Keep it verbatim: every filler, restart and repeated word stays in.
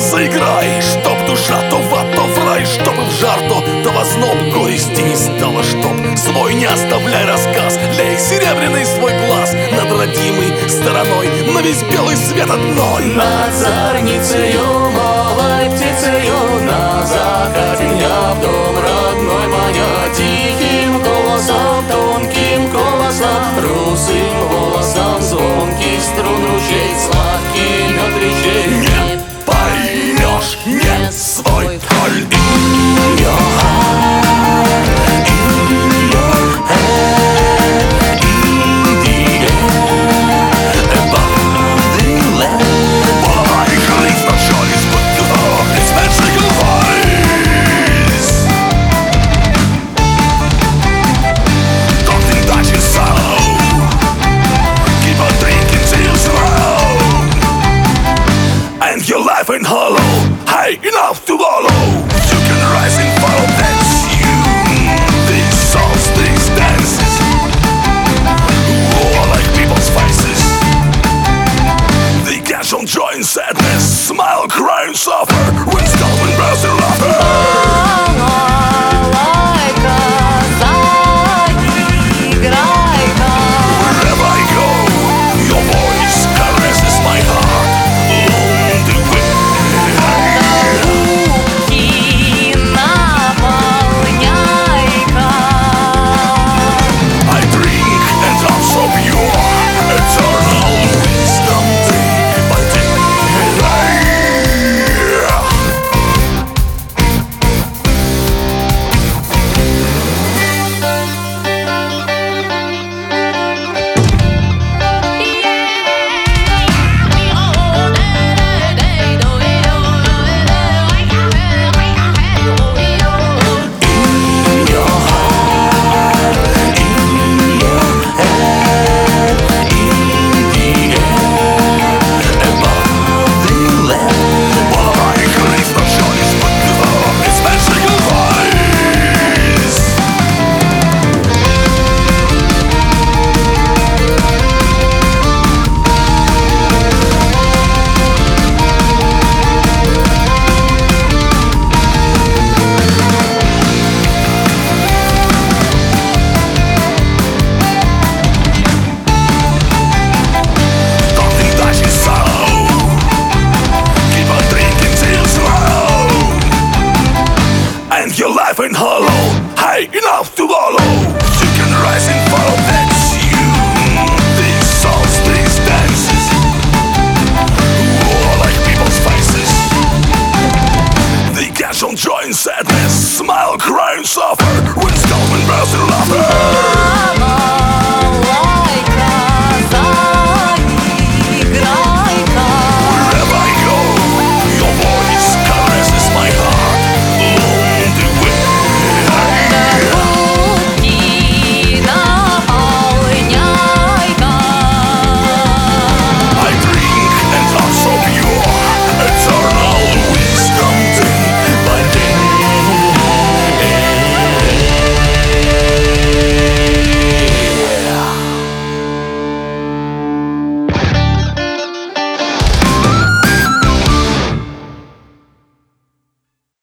заиграй, чтоб душа то в ад, то в рай, чтоб в жар, то, то в озноб, горести не стало, чтоб свой не оставляй рассказ. Лей серебряный свой глаз над родимой стороной, на весь белый свет одной. Над зорницею, малой птицею, на закате дня в дом родной маня, тихим голосом, тонким голосом, русым волосом, звонкий струн ручей, сладкий мед речей. Не поймешь, не свой коль. Your life ain't hollow, high enough to wallow. You can rise and fall, that's you. These songs, these dances, all like people's faces. They catch on joy and sadness, smile, cry and suffer, when stop and burst in laughter. Wherever I go, your voice caresses my heart. Your life ain't hollow.